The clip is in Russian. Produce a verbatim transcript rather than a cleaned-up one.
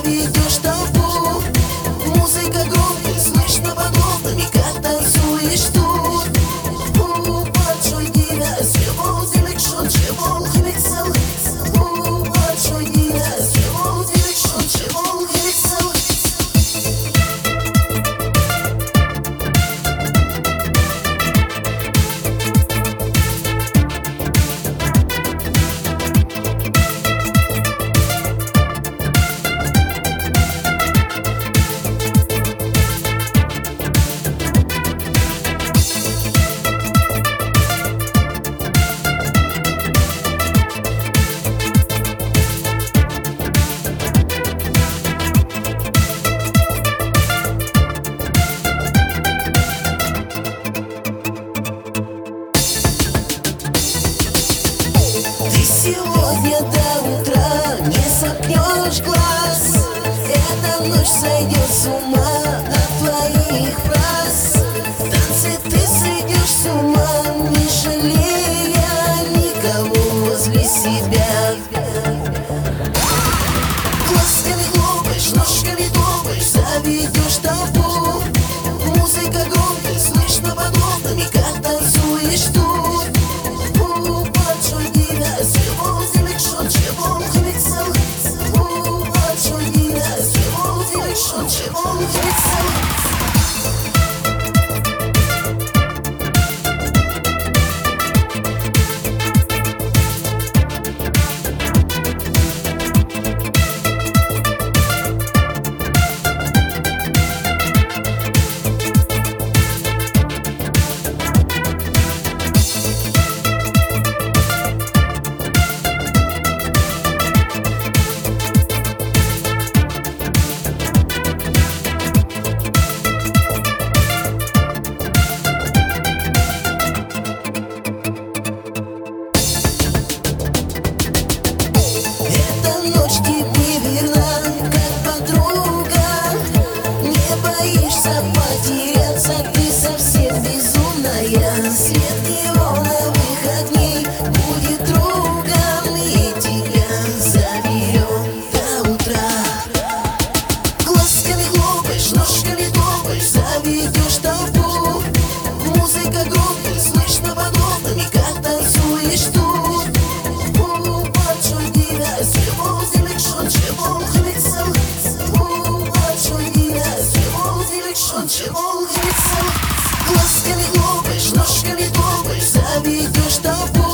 заведешь толпу. Музыка громкой, слышно под окнами, как танцуешь тут. У, большой дивяс, чего делать, что, чего хвится. У, большой дивяс, чего делать, что, чего хвится. Сегодня до утра не сомкнешь глаз. Эта ночь сойдет с ума от твоих фраз. В танце ты сойдешь с ума, не жалея никого возле себя. Глазками хлопаешь, ножками топаешь, заведешь толпу. Музыка громкой, слышно под окнами, как танцуешь тут. Чего хвится. Ночь тебе верна, как подруга. Не боишься потеряться, ты совсем безумная. Свет неоновых огней будет другом, и тебя заберет до утра. Глазками хлопаешь, ножками топаешь, заведешь толпу. Музыка громкой, слышно под окнами, как танцуешь тут. Чего хвится. Глазками хлопаешь, ножками топаешь, заведешь толпу.